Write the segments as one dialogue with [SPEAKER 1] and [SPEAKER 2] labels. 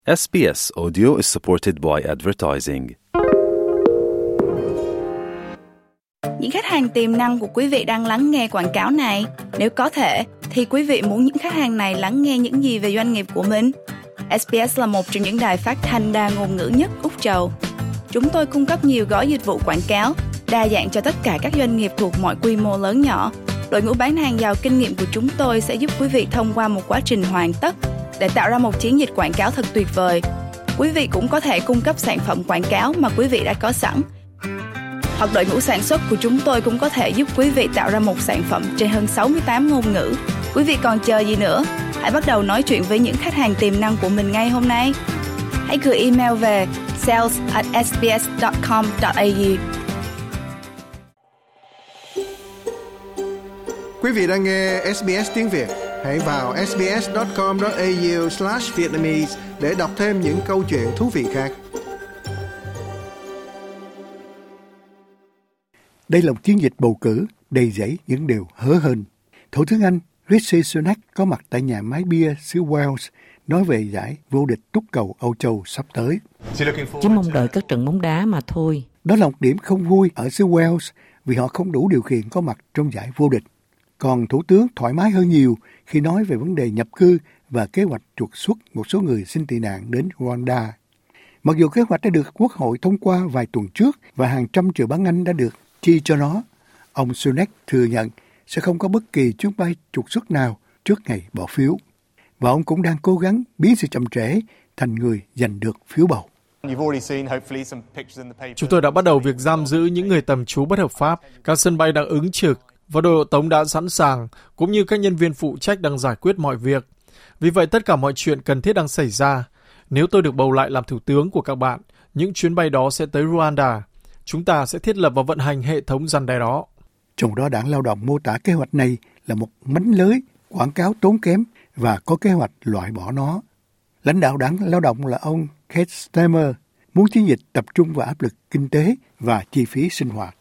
[SPEAKER 1] SBS Audio is supported by advertising.
[SPEAKER 2] Những khách hàng tiềm năng của quý vị đang lắng nghe quảng cáo này. Nếu có thể, thì quý vị muốn những khách hàng này lắng nghe những gì về doanh nghiệp của mình? SBS là một trong những đài phát thanh đa ngôn ngữ nhất Úc Châu. Chúng tôi cung cấp nhiều gói dịch vụ quảng cáo, đa dạng cho tất cả các doanh nghiệp thuộc mọi quy mô lớn nhỏ. Đội ngũ bán hàng giàu kinh nghiệm của chúng tôi sẽ giúp quý vị thông qua một quá trình hoàn tất để tạo ra một chiến dịch quảng cáo thật tuyệt vời. Quý vị cũng có thể cung cấp sản phẩm quảng cáo mà quý vị đã có sẵn. Hoặc đội ngũ sản xuất của chúng tôi cũng có thể giúp quý vị tạo ra một sản phẩm trên hơn 68 ngôn ngữ. Quý vị còn chờ gì nữa? Hãy bắt đầu nói chuyện với những khách hàng tiềm năng của mình ngay hôm nay. Hãy gửi email về sales@sbs.com.au.
[SPEAKER 3] Quý vị đang nghe SBS tiếng Việt. Hãy vào sbs.com.au/Vietnamese để đọc thêm những câu chuyện thú vị khác. Đây là một chiến dịch bầu cử đầy dẫy những điều hớ hênh. Thủ tướng Anh Rishi Sunak có mặt tại nhà máy bia xứ Wales nói về giải vô địch túc cầu Âu Châu sắp tới.
[SPEAKER 4] Chỉ mong đợi các trận bóng đá mà thôi.
[SPEAKER 3] Đó là một điểm không vui ở xứ Wales vì họ không đủ điều kiện có mặt trong giải vô địch. Còn Thủ tướng thoải mái hơn nhiều khi nói về vấn đề nhập cư và kế hoạch trục xuất một số người xin tị nạn đến Rwanda. Mặc dù kế hoạch đã được Quốc hội thông qua vài tuần trước và hàng trăm triệu bảng Anh đã được chi cho nó, ông Sunak thừa nhận sẽ không có bất kỳ chuyến bay trục xuất nào trước ngày bỏ phiếu. Và ông cũng đang cố gắng biến sự chậm trễ thành người giành được phiếu bầu.
[SPEAKER 5] Chúng tôi đã bắt đầu việc giam giữ những người tạm trú bất hợp pháp. Các sân bay đang ứng trực và đội hộ tống đã sẵn sàng, cũng như các nhân viên phụ trách đang giải quyết mọi việc. Vì vậy, tất cả mọi chuyện cần thiết đang xảy ra. Nếu tôi được bầu lại làm thủ tướng của các bạn, những chuyến bay đó sẽ tới Rwanda. Chúng ta sẽ thiết lập và vận hành hệ thống răn đe đó.
[SPEAKER 3] Trong đó, Đảng Lao động mô tả kế hoạch này là một mánh lưới quảng cáo tốn kém và có kế hoạch loại bỏ nó. Lãnh đạo Đảng Lao động là ông Keir Starmer muốn chiến dịch tập trung vào áp lực kinh tế và chi phí sinh hoạt.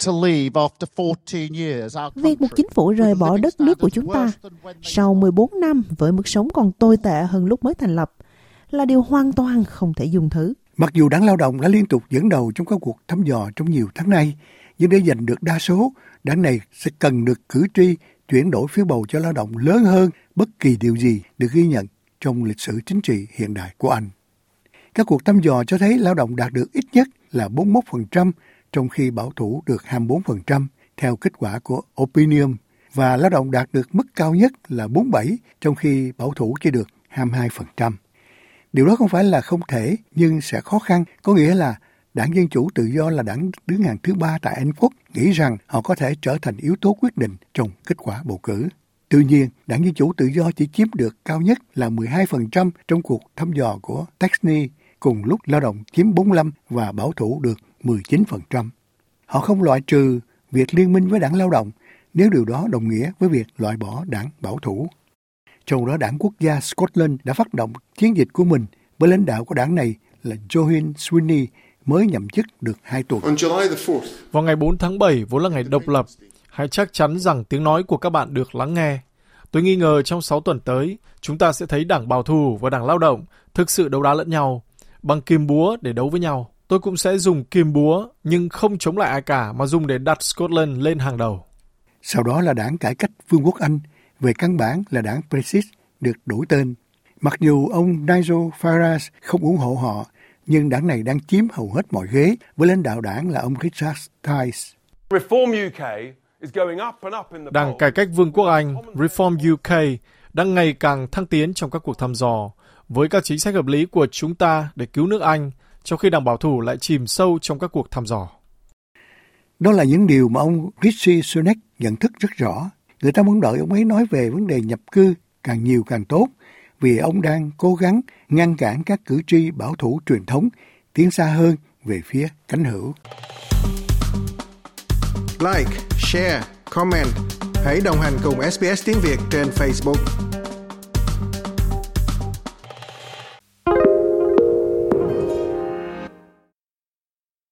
[SPEAKER 6] Việc một chính phủ rời bỏ đất nước của chúng ta sau 14 năm với mức sống còn tồi tệ hơn lúc mới thành lập là điều hoàn toàn không thể dung thứ.
[SPEAKER 3] Mặc dù Đảng Lao động đã liên tục dẫn đầu trong các cuộc thăm dò trong nhiều tháng nay, nhưng để giành được đa số, đảng này sẽ cần được cử tri chuyển đổi phiếu bầu cho lao động lớn hơn bất kỳ điều gì được ghi nhận trong lịch sử chính trị hiện đại của Anh. Các cuộc thăm dò cho thấy lao động đạt được ít nhất là 41%, trong khi bảo thủ được 24% theo kết quả của Opinion, và lao động đạt được mức cao nhất là 47%, trong khi bảo thủ chỉ được 22%. Điều đó không phải là không thể, nhưng sẽ khó khăn, có nghĩa là Đảng Dân Chủ Tự Do là đảng đứng hàng thứ 3 tại Anh Quốc, nghĩ rằng họ có thể trở thành yếu tố quyết định trong kết quả bầu cử. Tuy nhiên, Đảng Dân Chủ Tự Do chỉ chiếm được cao nhất là 12% trong cuộc thăm dò của Texni, cùng lúc lao động chiếm 45% và bảo thủ được 19%. Họ không loại trừ việc liên minh với Đảng Lao động nếu điều đó đồng nghĩa với việc loại bỏ Đảng Bảo thủ. Trong đó, Đảng Quốc gia Scotland đã phát động chiến dịch của mình với lãnh đạo của đảng này là Johann Sweeney mới nhậm chức được 2 tuần.
[SPEAKER 5] Vào ngày 4 tháng 7, vốn là ngày độc lập, hãy chắc chắn rằng tiếng nói của các bạn được lắng nghe. Tôi nghi ngờ trong 6 tuần tới, chúng ta sẽ thấy Đảng Bảo thủ và Đảng Lao động thực sự đấu đá lẫn nhau, bằng kim búa để đấu với nhau. Tôi cũng sẽ dùng kim búa, nhưng không chống lại ai cả, mà dùng để đặt Scotland lên hàng đầu.
[SPEAKER 3] Sau đó là Đảng Cải cách Vương quốc Anh, về căn bản là Đảng Brexit được đổi tên. Mặc dù ông Nigel Farage không ủng hộ họ, nhưng đảng này đang chiếm hầu hết mọi ghế, với lãnh đạo đảng là ông Richard Tice.
[SPEAKER 5] Đảng Cải cách Vương quốc Anh, Reform UK, đang ngày càng thăng tiến trong các cuộc thăm dò, với các chính sách hợp lý của chúng ta để cứu nước Anh, trong khi Đảng Bảo thủ lại chìm sâu trong các cuộc thăm dò.
[SPEAKER 3] Đó là những điều mà ông Rishi Sunak nhận thức rất rõ. Người ta muốn đợi ông ấy nói về vấn đề nhập cư càng nhiều càng tốt, vì ông đang cố gắng ngăn cản các cử tri bảo thủ truyền thống tiến xa hơn về phía cánh hữu.
[SPEAKER 7] Like, share, comment. Hãy đồng hành cùng SBS tiếng Việt trên Facebook.